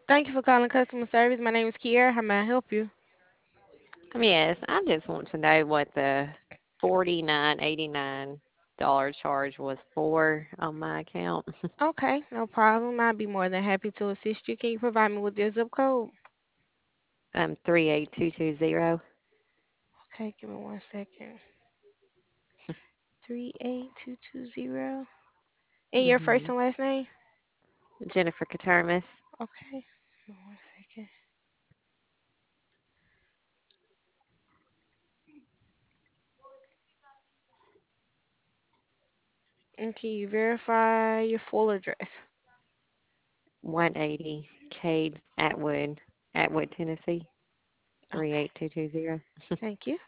Thank you for calling customer service. My name is Kiera. How may I help you? Yes, I just want to know what the $49.89 charge was for on my account. Okay, no problem. I'd be more than happy to assist you. Can you provide me with your zip code? 38220. Okay, give me 1 second. 38220. And your first Mhm. and last name? Jennifer Katermis. Okay, give me 1 second. And can you verify your full address? 180 Cade Atwood, Tennessee. Okay, 38220. thank you.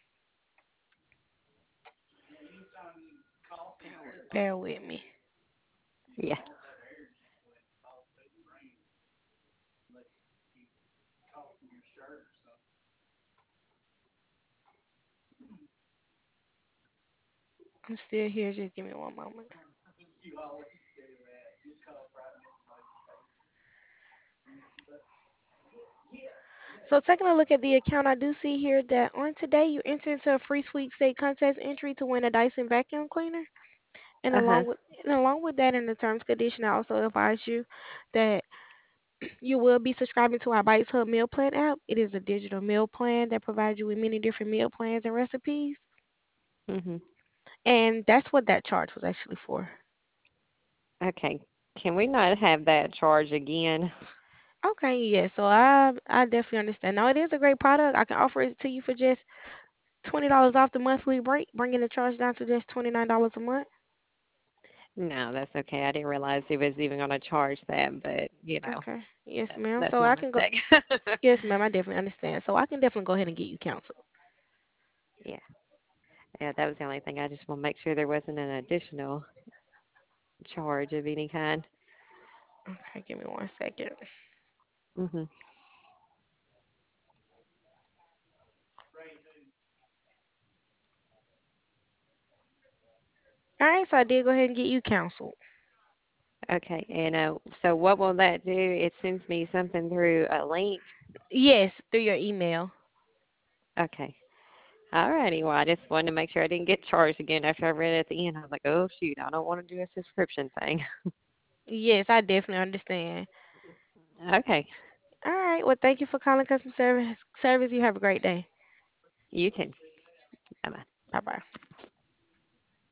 Bear with me. Yeah. I'm still here. Just give me one moment. So taking a look at the account, I do see here that on today you enter into a free sweepstate contest entry to win a Dyson vacuum cleaner. And Uh-huh. along with that, in the terms condition, I also advise you that you will be subscribing to our Bites Hub meal plan app. It is a digital meal plan that provides you with many different meal plans and recipes. Mhm. And that's what that charge was actually for. Okay. Can we not have that charge again? Okay, yeah. So I definitely understand. Now it is a great product. I can offer it to you for just $20 off the monthly rate, bringing the charge down to just $29 a month. No, that's okay. I didn't realize he was even going to charge that, but Okay. Yes, that's ma'am. that's So my I can go. mistake. Yes, ma'am. I definitely understand. So I can definitely go ahead and get you counseled. Yeah. Yeah, that was the only thing. I just want to make sure there wasn't an additional charge of any kind. Okay, give me 1 second. Mhm. All right, so I did go ahead and get you counseled. Okay. And so what will that do? It sends me something through a link. Yes, through your email. Okay. Alrighty. Well, I just wanted to make sure I didn't get charged again after I read it at the end. I was like, oh shoot, I don't want to do a subscription thing. Yes, I definitely understand. Okay. All right. Well, thank you for calling customer service. You have a great day. You too. Bye bye. Bye bye.